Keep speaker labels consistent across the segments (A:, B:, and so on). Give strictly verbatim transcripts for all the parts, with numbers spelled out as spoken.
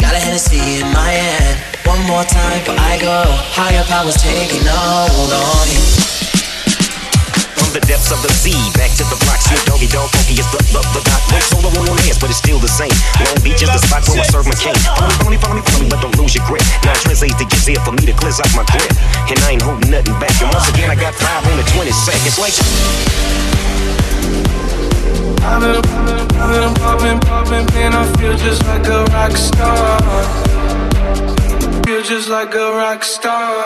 A: Got a Hennessy in my hand. One more time before I go. Higher powers taking a hold on me.
B: From the depths of the sea, back to the block, Snoop Doggy Dogg, funky as the, the, the dot. No solo, one on hands, but it's still the same. Long Beach is the spot where I serve my cane. Follow me, follow me, follow me, but don't lose your grip. Now translate to get there for me to cleanse out my grip. And I ain't holding nothing back. And once again, I got five on the twenty seconds. Like
C: I've been, I've been popping, popping, and I feel just like a rock star. Feel just like a rock star.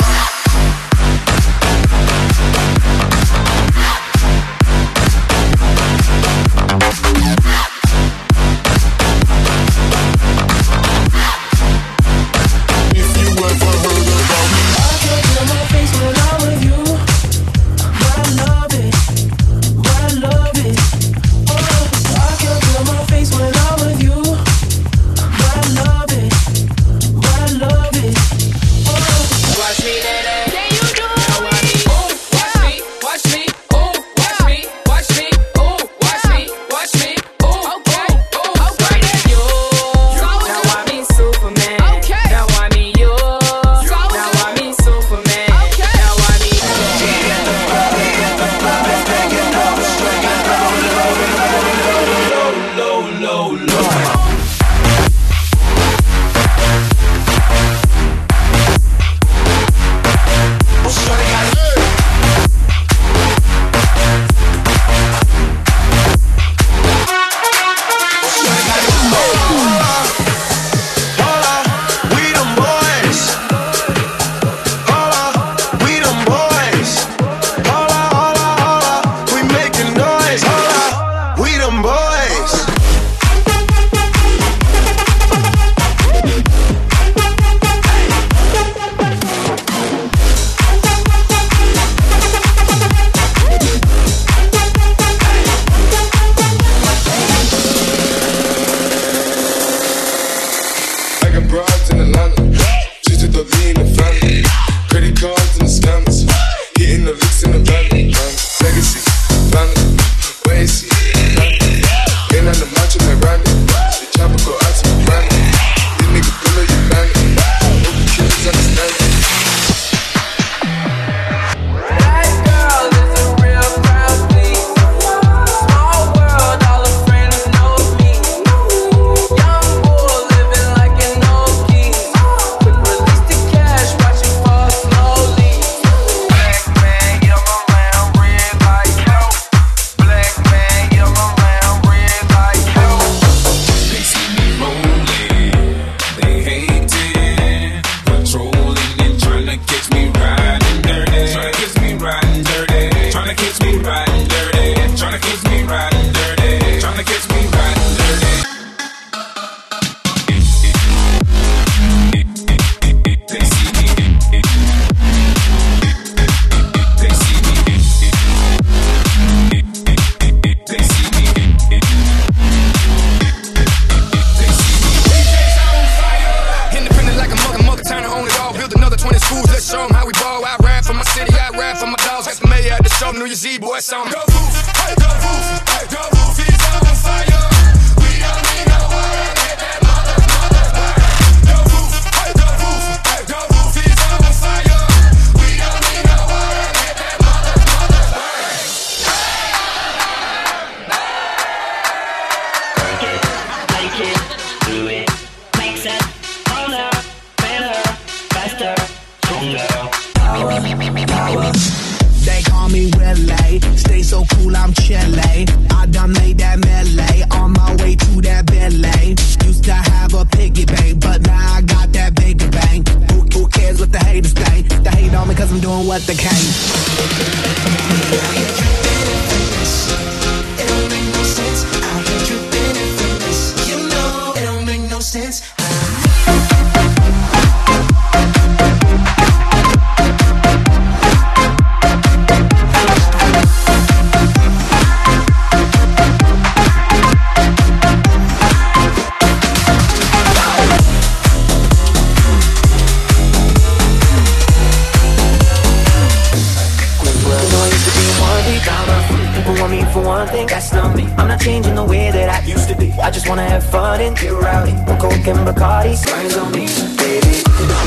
A: just wanna have fun and get rowdy. No coke and Bacardi, smiles on me, baby.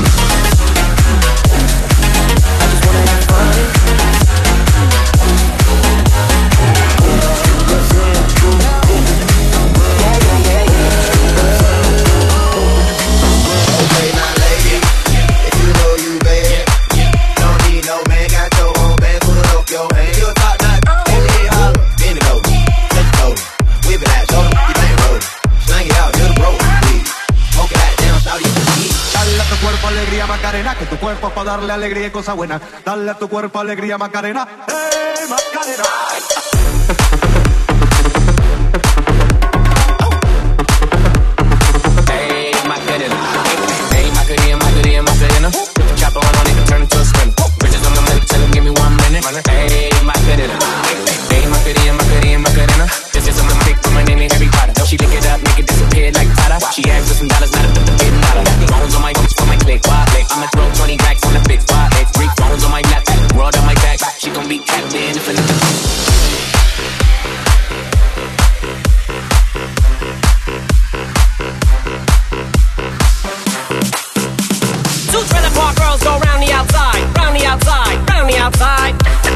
A: I just wanna have fun and
D: Macarena, que tu cuerpo es para darle alegría y cosas buenas. Dale a tu cuerpo alegría, Macarena. ¡Hey, Macarena!
E: Hey, Macarena. Hey, Macarena, Macarena, Macarena. Chopper on it, turn it to a spin. Bridges on the middle, tell him give me one minute. Hey, Macarena. Hey, Macarena, Macarena, Macarena. This is on the pick from my name in Harry Potter. She lick it up, make it disappear like Tata. She asked for some dollars, not a getting dollar. Bones on my boots for my click, wide leg. I'ma throw twenty racks on the big spot. Three phones on my lap, world on my back. She gon' be Captain Infinite. Two trailer park girls go round the outside, round the outside, round the outside.